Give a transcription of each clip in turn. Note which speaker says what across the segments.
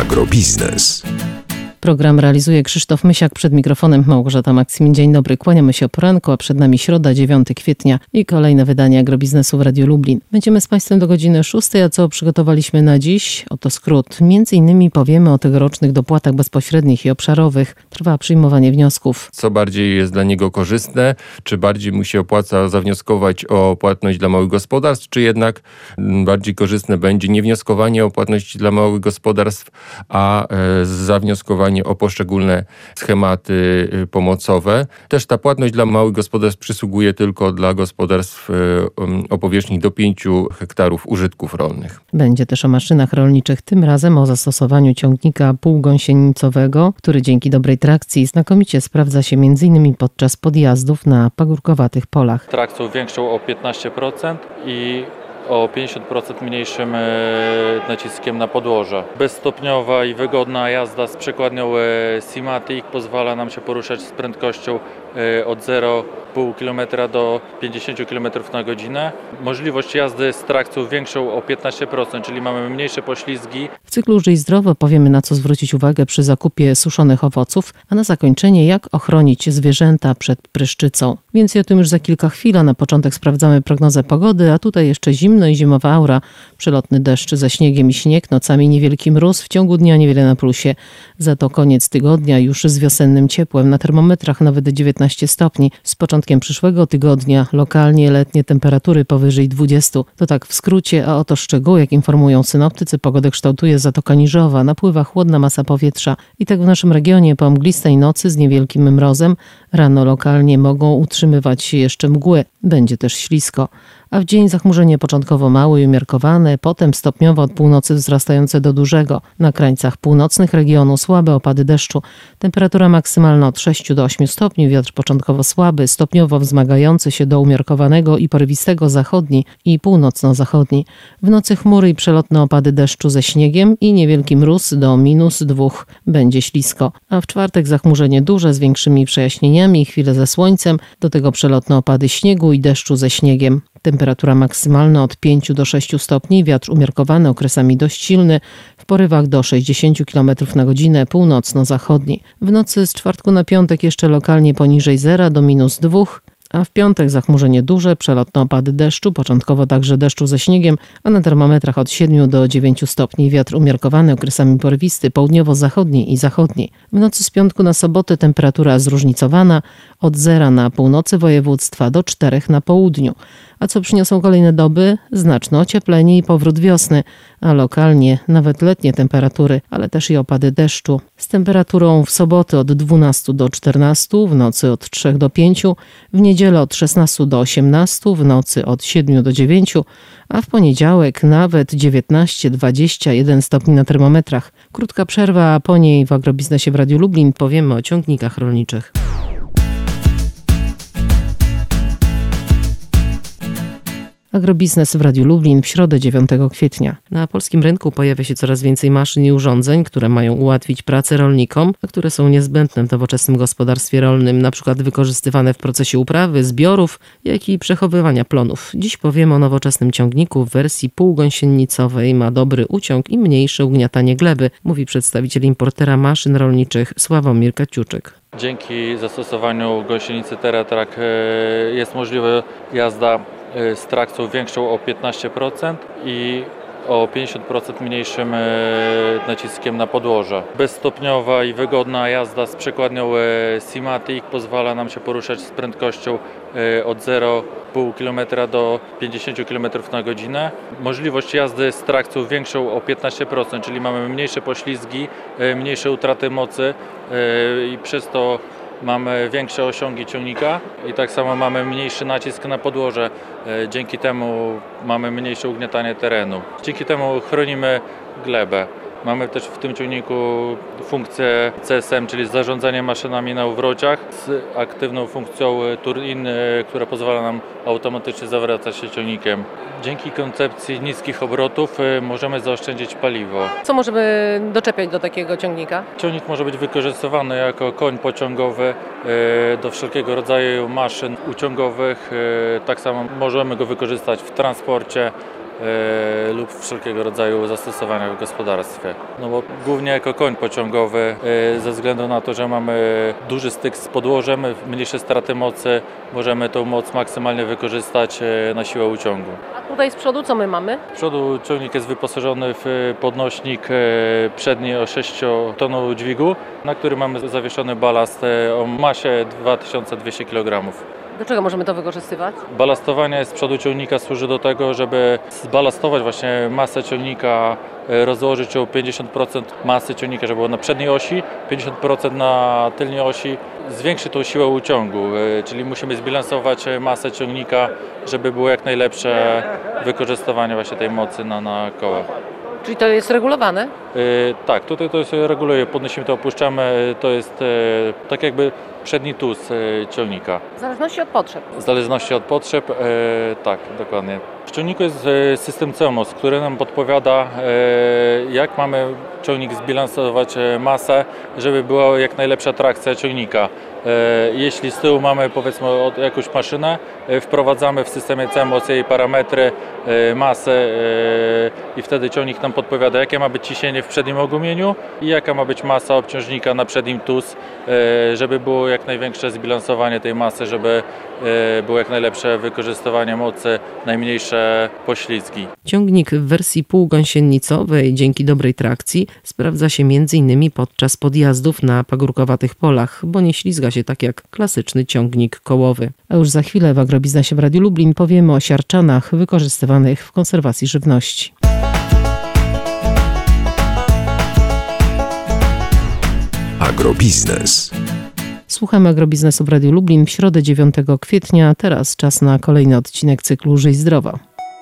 Speaker 1: Agrobiznes.
Speaker 2: Program realizuje Krzysztof Mysiak, przed mikrofonem Małgorzata Maksymin. Dzień dobry, kłaniamy się o poranku, a przed nami środa, 9 kwietnia i kolejne wydanie Agrobiznesu w Radiu Lublin. Będziemy z Państwem do godziny 6, a co przygotowaliśmy na dziś? Oto skrót. Między innymi powiemy o tegorocznych dopłatach bezpośrednich i obszarowych. Trwa przyjmowanie wniosków.
Speaker 3: Co bardziej jest dla niego korzystne? Czy bardziej mu się opłaca zawnioskować o płatność dla małych gospodarstw, czy jednak bardziej korzystne będzie nie wnioskowanie o płatność dla małych gospodarstw, a zawnioskowanie o poszczególne schematy pomocowe. Też ta płatność dla małych gospodarstw przysługuje tylko dla gospodarstw o powierzchni do 5 hektarów użytków rolnych.
Speaker 2: Będzie też o maszynach rolniczych, tym razem o zastosowaniu ciągnika półgąsienicowego, który dzięki dobrej trakcji znakomicie sprawdza się m.in. podczas podjazdów na pagórkowatych polach.
Speaker 4: Trakcją większą o 15% i o 50% mniejszym naciskiem na podłoże. Bezstopniowa i wygodna jazda z przekładnią Simatic pozwala nam się poruszać z prędkością od 0,5 km do 50 km na godzinę. Możliwość jazdy z trakcją większą o 15%, czyli mamy mniejsze poślizgi.
Speaker 2: W cyklu Żyj Zdrowo powiemy, na co zwrócić uwagę przy zakupie suszonych owoców, a na zakończenie, jak ochronić zwierzęta przed pryszczycą. Więcej o tym już za kilka chwil, a na początek sprawdzamy prognozę pogody, a tutaj jeszcze zimno i zimowa aura. Przelotny deszcz ze śniegiem i śnieg, nocami niewielki mróz, w ciągu dnia niewiele na plusie. Za to koniec tygodnia już z wiosennym ciepłem, na termometrach nawet 19 stopni. Z początkiem przyszłego tygodnia lokalnie letnie temperatury powyżej 20. To tak w skrócie, a oto szczegóły, jak informują synoptycy, pogodę kształtuje Zatoka Niżowa, napływa chłodna masa powietrza. I tak w naszym regionie po mglistej nocy z niewielkim mrozem rano lokalnie mogą utrzymywać się jeszcze mgły. Będzie też ślisko. A w dzień zachmurzenie początkowo małe i umiarkowane, potem stopniowo od północy wzrastające do dużego. Na krańcach północnych regionu słabe opady deszczu. Temperatura maksymalna od 6 do 8 stopni, wiatr początkowo słaby, stopniowo wzmagający się do umiarkowanego i porywistego zachodni i północno-zachodni. W nocy chmury i przelotne opady deszczu ze śniegiem i niewielki mróz do -2. Będzie ślisko. A w czwartek zachmurzenie duże z większymi przejaśnieniami, chwile ze słońcem, do tego przelotne opady śniegu i deszczu ze śniegiem. Temperatura maksymalna od 5 do 6 stopni, wiatr umiarkowany, okresami dość silny, w porywach do 60 km na godzinę, północno-zachodni. W nocy z czwartku na piątek jeszcze lokalnie poniżej 0 do -2, a w piątek zachmurzenie duże, przelotne opady deszczu, początkowo także deszczu ze śniegiem, a na termometrach od 7 do 9 stopni, wiatr umiarkowany, okresami porywisty, południowo-zachodni i zachodni. W nocy z piątku na sobotę temperatura zróżnicowana, od 0 na północy województwa do 4 na południu. A co przyniosą kolejne doby? Znaczne ocieplenie i powrót wiosny, a lokalnie nawet letnie temperatury, ale też i opady deszczu. Z temperaturą w sobotę od 12 do 14, w nocy od 3 do 5, w niedzielę od 16 do 18, w nocy od 7 do 9, a w poniedziałek nawet 19-21 stopni na termometrach. Krótka przerwa, a po niej w Agrobiznesie w Radiu Lublin powiemy o ciągnikach rolniczych. Agrobiznes w Radiu Lublin w środę 9 kwietnia. Na polskim rynku pojawia się coraz więcej maszyn i urządzeń, które mają ułatwić pracę rolnikom, a które są niezbędne w nowoczesnym gospodarstwie rolnym, np. wykorzystywane w procesie uprawy, zbiorów, jak i przechowywania plonów. Dziś powiemy o nowoczesnym ciągniku w wersji półgąsienicowej. Ma dobry uciąg i mniejsze ugniatanie gleby, mówi przedstawiciel importera maszyn rolniczych Sławomir Kaciuczyk.
Speaker 4: Dzięki zastosowaniu gąsienicy TerraTrak jest możliwa jazda z trakcją większą o 15% i o 50% mniejszym naciskiem na podłoże. Bezstopniowa i wygodna jazda z przekładnią Simatic pozwala nam się poruszać z prędkością od 0,5 km do 50 km na godzinę. Możliwość jazdy z trakcją większą o 15%, czyli mamy mniejsze poślizgi, mniejsze utraty mocy i przez to mamy większe osiągi ciągnika i tak samo mamy mniejszy nacisk na podłoże. Dzięki temu mamy mniejsze ugniatanie terenu. Dzięki temu chronimy glebę. Mamy też w tym ciągniku funkcję CSM, czyli zarządzanie maszynami na uwrociach z aktywną funkcją turn-in, która pozwala nam automatycznie zawracać się ciągnikiem. Dzięki koncepcji niskich obrotów możemy zaoszczędzić paliwo.
Speaker 2: Co możemy doczepiać do takiego ciągnika?
Speaker 4: Ciągnik może być wykorzystywany jako koń pociągowy do wszelkiego rodzaju maszyn uciągowych. Tak samo możemy go wykorzystać w transporcie, lub wszelkiego rodzaju zastosowania w gospodarstwie. No bo głównie jako koń pociągowy, ze względu na to, że mamy duży styk z podłożem, mniejsze straty mocy, możemy tą moc maksymalnie wykorzystać na siłę uciągu.
Speaker 2: A tutaj z przodu co my mamy?
Speaker 4: Z przodu ciągnik jest wyposażony w podnośnik przedni o 6-tonowym dźwigu, na którym mamy zawieszony balast o masie 2200 kg.
Speaker 2: Do czego możemy to wykorzystywać?
Speaker 4: Balastowanie z przodu ciągnika służy do tego, żeby zbalastować właśnie masę ciągnika, rozłożyć ją 50% masy ciągnika, żeby było na przedniej osi, 50% na tylnej osi. Zwiększy tą siłę uciągu, czyli musimy zbilansować masę ciągnika, żeby było jak najlepsze wykorzystywanie właśnie tej mocy na kołach.
Speaker 2: Czyli to jest regulowane?
Speaker 4: Tak, tutaj to się reguluje, podnosimy to, opuszczamy, to jest tak jakby przedni tus ciągnika.
Speaker 2: W zależności od potrzeb.
Speaker 4: W zależności od potrzeb, tak, dokładnie. W ciągniku jest system CEMOS, który nam podpowiada, jak mamy ciągnik zbilansować masę, żeby była jak najlepsza trakcja ciągnika. Jeśli z tyłu mamy powiedzmy jakąś maszynę, wprowadzamy w systemie CEMOS jej parametry, masę i wtedy ciągnik nam podpowiada, jakie ma być ciśnienie w przednim ogumieniu i jaka ma być masa obciążnika na przednim TUS, żeby było jak największe zbilansowanie tej masy, żeby było jak najlepsze wykorzystywanie mocy, najmniejsze poślizgi.
Speaker 2: Ciągnik w wersji półgąsienicowej dzięki dobrej trakcji sprawdza się m.in. podczas podjazdów na pagórkowatych polach, bo nie ślizga się tak jak klasyczny ciągnik kołowy. A już za chwilę w Agrobiznesie w Radiu Lublin powiemy o siarczanach wykorzystywanych w konserwacji żywności.
Speaker 1: Agrobiznes.
Speaker 2: Słuchamy Agrobiznesu w Radiu Lublin w środę 9 kwietnia. Teraz czas na kolejny odcinek cyklu Żyj zdrowo.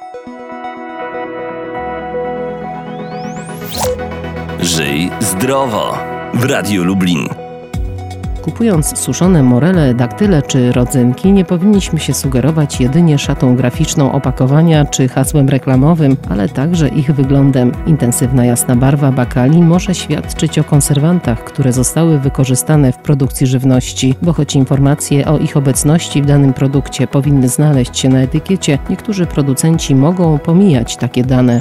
Speaker 1: Żyj zdrowo w Radiu Lublin.
Speaker 2: Kupując suszone morele, daktyle czy rodzynki, nie powinniśmy się sugerować jedynie szatą graficzną opakowania czy hasłem reklamowym, ale także ich wyglądem. Intensywna jasna barwa bakali może świadczyć o konserwantach, które zostały wykorzystane w produkcji żywności, bo choć informacje o ich obecności w danym produkcie powinny znaleźć się na etykiecie, niektórzy producenci mogą pomijać takie dane.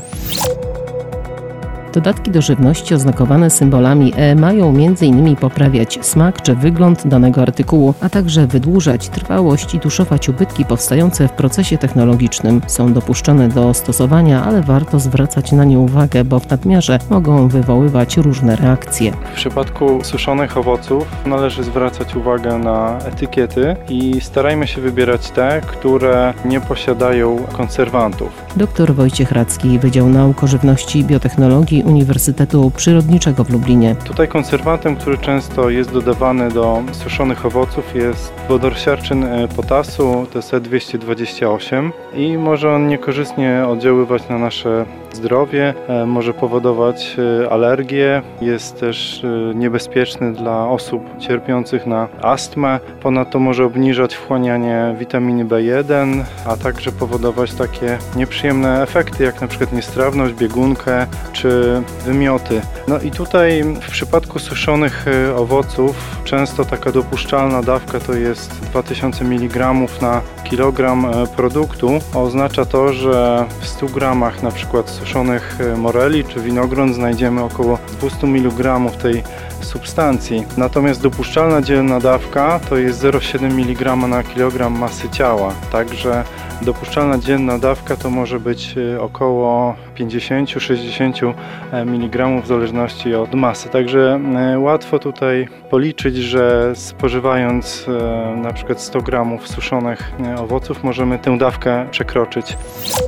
Speaker 2: Dodatki do żywności oznakowane symbolami E mają m.in. poprawiać smak czy wygląd danego artykułu, a także wydłużać trwałość i tuszować ubytki powstające w procesie technologicznym. Są dopuszczone do stosowania, ale warto zwracać na nie uwagę, bo w nadmiarze mogą wywoływać różne reakcje.
Speaker 5: W przypadku suszonych owoców należy zwracać uwagę na etykiety i starajmy się wybierać te, które nie posiadają konserwantów.
Speaker 2: Dr Wojciech Radzki, Wydział Nauk o Żywności i Biotechnologii Uniwersytetu Przyrodniczego w Lublinie.
Speaker 5: Tutaj konserwantem, który często jest dodawany do suszonych owoców, jest wodorosiarczyn potasu, to jest E228 i może on niekorzystnie oddziaływać na nasze zdrowie, może powodować alergie, jest też niebezpieczny dla osób cierpiących na astmę, ponadto może obniżać wchłanianie witaminy B1, a także powodować takie nieprzyjemne efekty, jak na przykład niestrawność, biegunkę czy wymioty. No i tutaj w przypadku suszonych owoców często taka dopuszczalna dawka to jest 2000 mg na kilogram produktu. Oznacza to, że w 100 gramach na przykład suszonych moreli czy winogron znajdziemy około 200 mg tej substancji. Natomiast dopuszczalna dzienna dawka to jest 0,7 mg na kilogram masy ciała. Także dopuszczalna dzienna dawka to może być około 50-60 mg w zależności od masy. Także łatwo tutaj policzyć, że spożywając na przykład 100 gramów suszonych owoców możemy tę dawkę przekroczyć.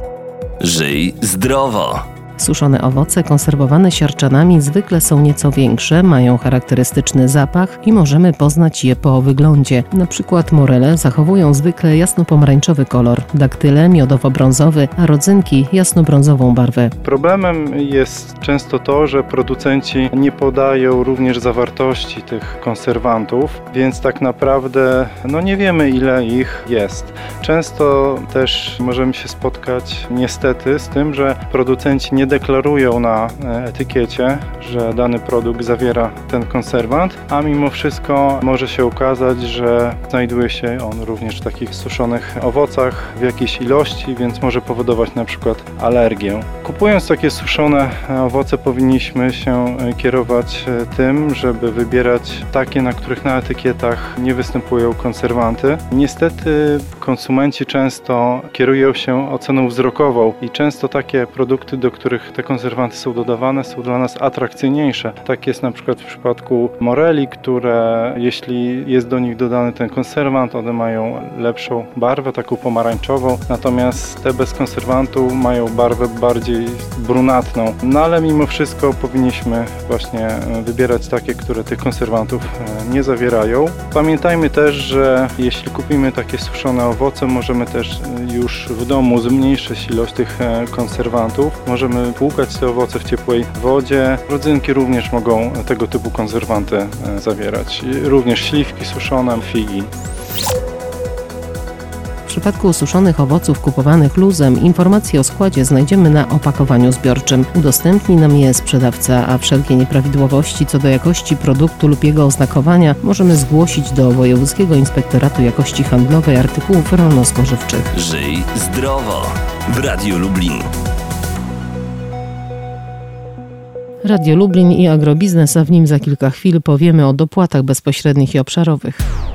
Speaker 1: Żyj zdrowo.
Speaker 2: Suszone owoce konserwowane siarczanami zwykle są nieco większe, mają charakterystyczny zapach i możemy poznać je po wyglądzie. Na przykład morele zachowują zwykle jasno-pomarańczowy kolor, daktyle miodowo-brązowy, a rodzynki jasno-brązową barwę.
Speaker 5: Problemem jest często to, że producenci nie podają również zawartości tych konserwantów, więc tak naprawdę nie wiemy, ile ich jest. Często też możemy się spotkać niestety z tym, że producenci nie deklarują na etykiecie, że dany produkt zawiera ten konserwant, a mimo wszystko może się okazać, że znajduje się on również w takich suszonych owocach w jakiejś ilości, więc może powodować na przykład alergię. Kupując takie suszone owoce powinniśmy się kierować tym, żeby wybierać takie, na których na etykietach nie występują konserwanty. Niestety konsumenci często kierują się oceną wzrokową i często takie produkty, do których te konserwanty są dodawane, są dla nas atrakcyjniejsze. Tak jest na przykład w przypadku moreli, które jeśli jest do nich dodany ten konserwant, one mają lepszą barwę, taką pomarańczową, natomiast te bez konserwantu mają barwę bardziej brunatną. No ale mimo wszystko powinniśmy właśnie wybierać takie, które tych konserwantów nie zawierają. Pamiętajmy też, że jeśli kupimy takie suszone owoce, możemy też już w domu zmniejszyć ilość tych konserwantów. Możemy płukać te owoce w ciepłej wodzie. Rodzynki również mogą tego typu konserwanty zawierać. Również śliwki suszone, figi.
Speaker 2: W przypadku suszonych owoców kupowanych luzem informacje o składzie znajdziemy na opakowaniu zbiorczym. Udostępni nam je sprzedawca, a wszelkie nieprawidłowości co do jakości produktu lub jego oznakowania możemy zgłosić do Wojewódzkiego Inspektoratu Jakości Handlowej Artykułów Rolno-Spożywczych.
Speaker 1: Żyj zdrowo w Radiu Lublin.
Speaker 2: Radio Lublin i Agrobiznes, a w nim za kilka chwil powiemy o dopłatach bezpośrednich i obszarowych.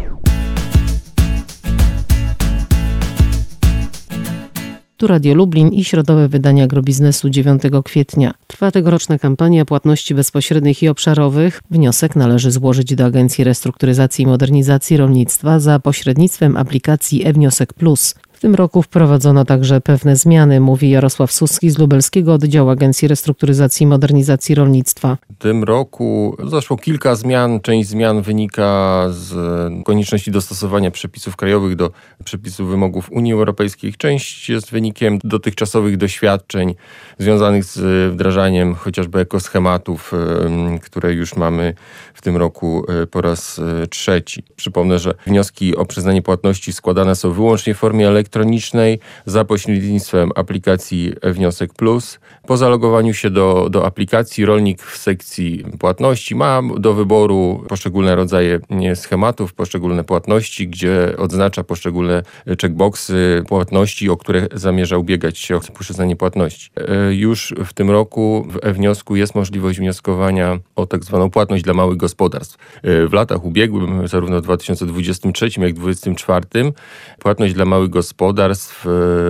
Speaker 2: Tu Radio Lublin i środowe wydanie Agrobiznesu 9 kwietnia. Trwa tegoroczna kampania płatności bezpośrednich i obszarowych. Wniosek należy złożyć do Agencji Restrukturyzacji i Modernizacji Rolnictwa za pośrednictwem aplikacji e-Wniosek Plus. W tym roku wprowadzono także pewne zmiany, mówi Jarosław Suski z lubelskiego oddziału Agencji Restrukturyzacji i Modernizacji Rolnictwa.
Speaker 3: W tym roku zaszło kilka zmian. Część zmian wynika z konieczności dostosowania przepisów krajowych do przepisów wymogów Unii Europejskiej. Część jest wynikiem dotychczasowych doświadczeń związanych z wdrażaniem chociażby ekoschematów, które już mamy w tym roku po raz trzeci. Przypomnę, że wnioski o przyznanie płatności składane są wyłącznie w formie elektronicznej za pośrednictwem aplikacji e-Wniosek Plus. Po zalogowaniu się do aplikacji rolnik w sekcji płatności ma do wyboru poszczególne rodzaje schematów, poszczególne płatności, gdzie odznacza poszczególne checkboxy płatności, o które zamierza ubiegać się o przyznanie płatności. Już w tym roku w e-wniosku jest możliwość wnioskowania o tak zwaną płatność dla małych gospodarstw. W latach ubiegłym, zarówno w 2023 jak i 2024, płatność dla małych gospodarstw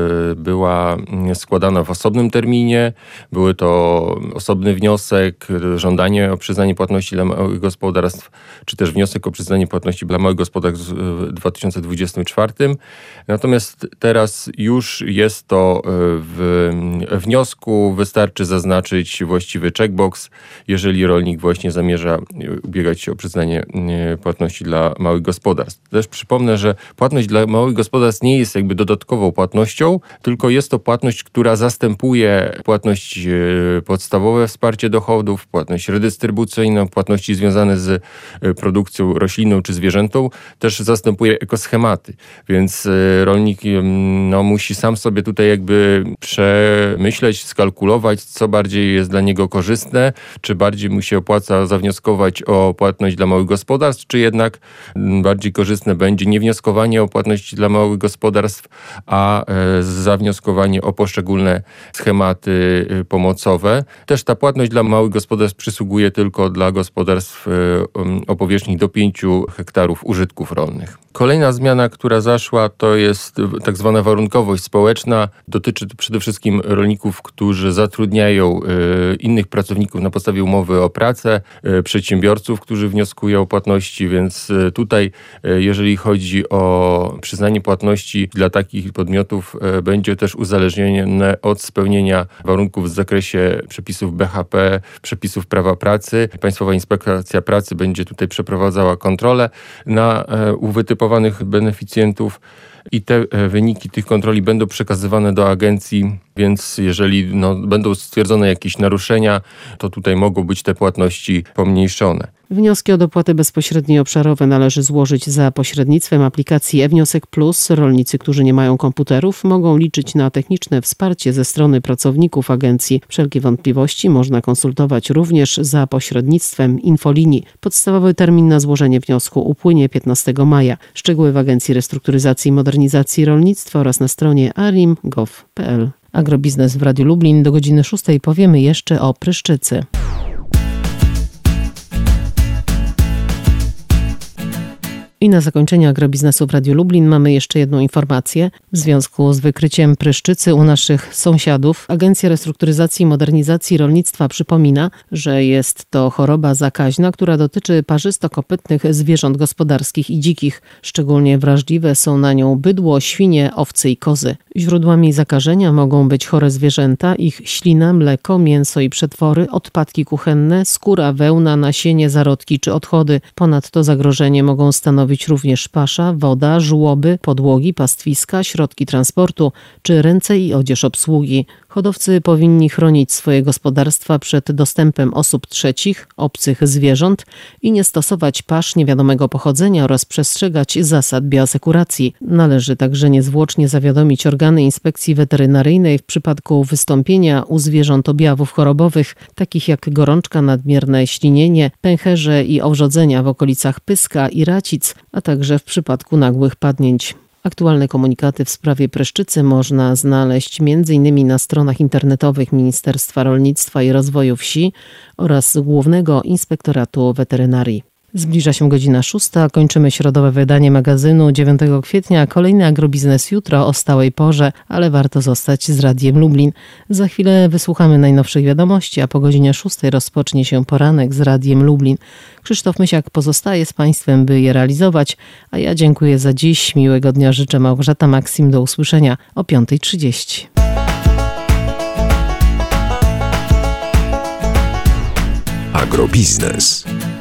Speaker 3: była składana w osobnym terminie. Były to osobny wniosek, żądanie o przyznanie płatności dla małych gospodarstw, czy też wniosek o przyznanie płatności dla małych gospodarstw w 2024. Natomiast teraz już jest to w wniosku. Wystarczy zaznaczyć właściwy checkbox, jeżeli rolnik właśnie zamierza ubiegać się o przyznanie płatności dla małych gospodarstw. Też przypomnę, że płatność dla małych gospodarstw nie jest jakby dodatkową płatnością, tylko jest to płatność, która zastępuje płatność podstawowe wsparcie dochodów, płatność redystrybucyjną, płatności związane z produkcją roślinną czy zwierzętą, też zastępuje ekoschematy, więc rolnik musi sam sobie tutaj jakby przemyśleć, skalkulować, co bardziej jest dla niego korzystne, czy bardziej mu się opłaca zawnioskować o płatność dla małych gospodarstw, czy jednak bardziej korzystne będzie nie wnioskowanie o płatność dla małych gospodarstw, a zawnioskowanie o poszczególne schematy pomocowe. Też ta płatność dla małych gospodarstw przysługuje tylko dla gospodarstw o powierzchni do 5 hektarów użytków rolnych. Kolejna zmiana, która zaszła, to jest tak zwana warunkowość społeczna. Dotyczy przede wszystkim rolników, którzy zatrudniają innych pracowników na podstawie umowy o pracę, przedsiębiorców, którzy wnioskują o płatności, więc tutaj, jeżeli chodzi o przyznanie płatności dla takich podmiotów, będzie też uzależnione od spełnienia warunków w zakresie przepisów BHP, przepisów prawa pracy. Państwowa Inspekcja Pracy będzie tutaj przeprowadzała kontrolę na uwytypowanych beneficjentów i te wyniki tych kontroli będą przekazywane do agencji, więc jeżeli będą stwierdzone jakieś naruszenia, to tutaj mogą być te płatności pomniejszone.
Speaker 2: Wnioski o dopłaty bezpośrednie obszarowe należy złożyć za pośrednictwem aplikacji e-Wniosek Plus. Rolnicy, którzy nie mają komputerów, mogą liczyć na techniczne wsparcie ze strony pracowników agencji. Wszelkie wątpliwości można konsultować również za pośrednictwem infolinii. Podstawowy termin na złożenie wniosku upłynie 15 maja. Szczegóły w Agencji Restrukturyzacji i Modernizacji Rolnictwa oraz na stronie arim.gov.pl. Agrobiznes w Radiu Lublin. Do godziny 6 powiemy jeszcze o pryszczycy. I na zakończenie agrobiznesu w Radiu Lublin mamy jeszcze jedną informację. W związku z wykryciem pryszczycy u naszych sąsiadów Agencja Restrukturyzacji i Modernizacji Rolnictwa przypomina, że jest to choroba zakaźna, która dotyczy parzystokopytnych zwierząt gospodarskich i dzikich. Szczególnie wrażliwe są na nią bydło, świnie, owce i kozy. Źródłami zakażenia mogą być chore zwierzęta, ich ślina, mleko, mięso i przetwory, odpadki kuchenne, skóra, wełna, nasienie, zarodki czy odchody. Ponadto zagrożenie mogą stanowić również pasza, woda, żłoby, podłogi, pastwiska, środki transportu czy ręce i odzież obsługi. Hodowcy powinni chronić swoje gospodarstwa przed dostępem osób trzecich, obcych zwierząt i nie stosować pasz niewiadomego pochodzenia oraz przestrzegać zasad bioasekuracji. Należy także niezwłocznie zawiadomić organy inspekcji weterynaryjnej w przypadku wystąpienia u zwierząt objawów chorobowych, takich jak gorączka, nadmierne ślinienie, pęcherze i owrzodzenia w okolicach pyska i racic, a także w przypadku nagłych padnięć. Aktualne komunikaty w sprawie pryszczycy można znaleźć m.in. na stronach internetowych Ministerstwa Rolnictwa i Rozwoju Wsi oraz Głównego Inspektoratu Weterynarii. Zbliża się godzina 6, kończymy środowe wydanie magazynu 9 kwietnia. Kolejny agrobiznes jutro o stałej porze, ale warto zostać z Radiem Lublin. Za chwilę wysłuchamy najnowszych wiadomości, a po godzinie 6 rozpocznie się poranek z Radiem Lublin. Krzysztof Mysiak pozostaje z Państwem, by je realizować, a ja dziękuję za dziś. Miłego dnia życzę. Małgorzata Maksim. Do usłyszenia o 5:30.
Speaker 6: Agrobiznes.